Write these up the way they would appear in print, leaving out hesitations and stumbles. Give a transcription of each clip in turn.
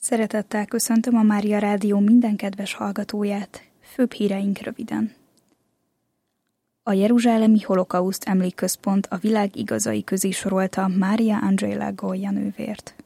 Szeretettel köszöntöm a Mária Rádió minden kedves hallgatóját. Főbb híreink röviden. A Jeruzsálemi Holokauszt Emlékközpont a világ igazai közé sorolta Mária Angela Goya nővért.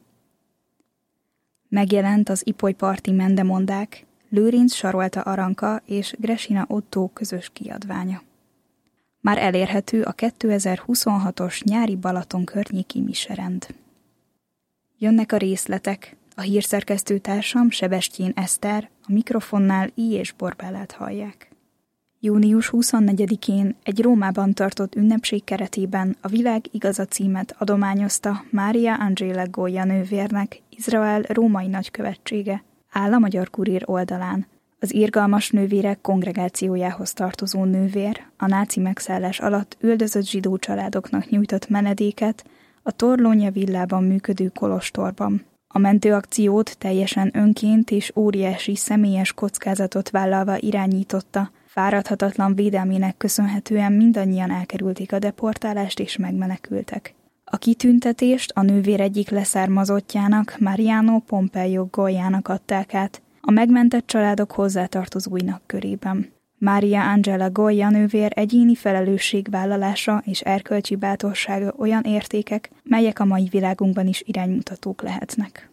Megjelent az ipolyparti mendemondák, Lőrinc Sarolta Aranka és Gresina Otto közös kiadványa. Már elérhető a 2026-os nyári Balaton környéki miserend. Jönnek a részletek. A hírszerkesztő társam Sebestyén Eszter, a mikrofonnál I. és Borbálát hallják. Június 24-én egy Rómában tartott ünnepség keretében a Világ igaza címet adományozta Mária Angela Goya nővérnek Izrael római nagykövetsége, áll a Magyar Kurír oldalán. Az irgalmas nővérek kongregációjához tartozó nővér a náci megszállás alatt üldözött zsidó családoknak nyújtott menedéket a Torlónia villában működő kolostorban. A mentőakciót teljesen önként és óriási személyes kockázatot vállalva irányította, fáradhatatlan védelmének köszönhetően mindannyian elkerülték a deportálást és megmenekültek. A kitüntetést a nővér egyik leszármazottjának, Mariano Pompeo Goyának adták át, a megmentett családok hozzátartozóinak körében. Mária Angela Goya nővér egyéni felelősségvállalása és erkölcsi bátorsága olyan értékek, melyek a mai világunkban is iránymutatók lehetnek.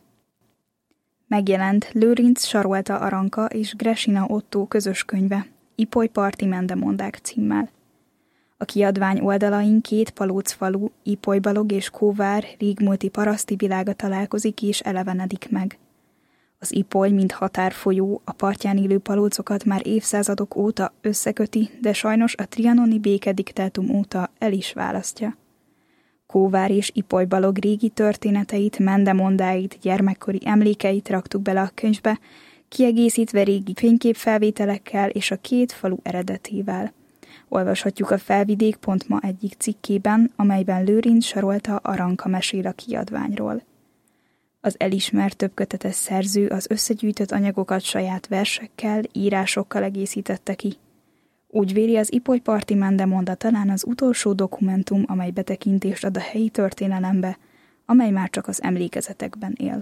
Megjelent Lőrinc Sarolta Aranka és Gresina Otto közös könyve, Ipolyparti mendemondák címmel. A kiadvány oldalain két Palóc-falu, Ipolybalog és Kóvár régmúlti paraszti világa találkozik és elevenedik meg. Az Ipoly, mint határfolyó, a partján élő palócokat már évszázadok óta összeköti, de sajnos a trianoni békediktátum óta el is választja. Kóvár és Ipolybalog régi történeteit, mendemondáit, gyermekkori emlékeit raktuk bele a könyvbe, kiegészítve régi fényképfelvételekkel és a két falu eredetével. Olvashatjuk a Felvidék.ma egyik cikkében, amelyben Lőrinc Sarolta Aranka mesél a kiadványról. Az elismert többkötetes szerző az összegyűjtött anyagokat saját versekkel, írásokkal egészítette ki. Úgy véli, az ipolyparti mendemonda talán az utolsó dokumentum, amely betekintést ad a helyi történelembe, amely már csak az emlékezetekben él.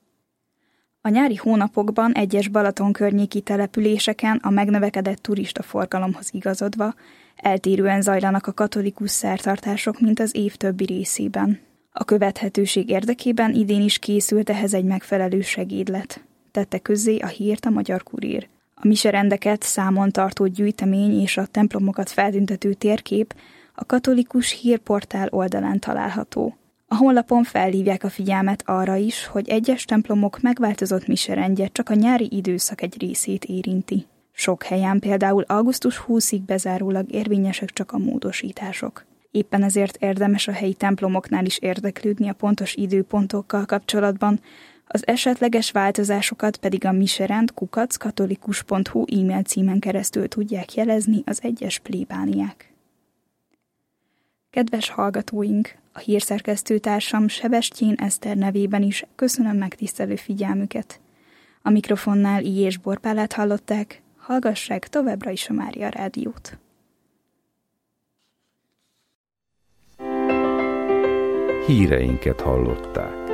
A nyári hónapokban egyes Balaton környéki településeken a megnövekedett turista forgalomhoz igazodva eltérően zajlanak a katolikus szertartások, mint az év többi részében. A követhetőség érdekében idén is készült ehhez egy megfelelő segédlet. Tette közzé a hírt a Magyar Kurír. A miserendeket számon tartó gyűjtemény és a templomokat feltüntető térkép a katolikus hírportál oldalán található. A honlapon felhívják a figyelmet arra is, hogy egyes templomok megváltozott miserendje csak a nyári időszak egy részét érinti. Sok helyen például augusztus 20-ig bezárólag érvényesek csak a módosítások. Éppen ezért érdemes a helyi templomoknál is érdeklődni a pontos időpontokkal kapcsolatban, az esetleges változásokat pedig a miserend@katolikus.hu e-mail címen keresztül tudják jelezni az egyes plébániák. Kedves hallgatóink, a hírszerkesztő társam Sebestyén Eszter nevében is köszönöm megtisztelő figyelmüket. A mikrofonnál I. és Borbálát hallották, hallgassák továbbra is a Mária Rádiót. Híreinket hallották.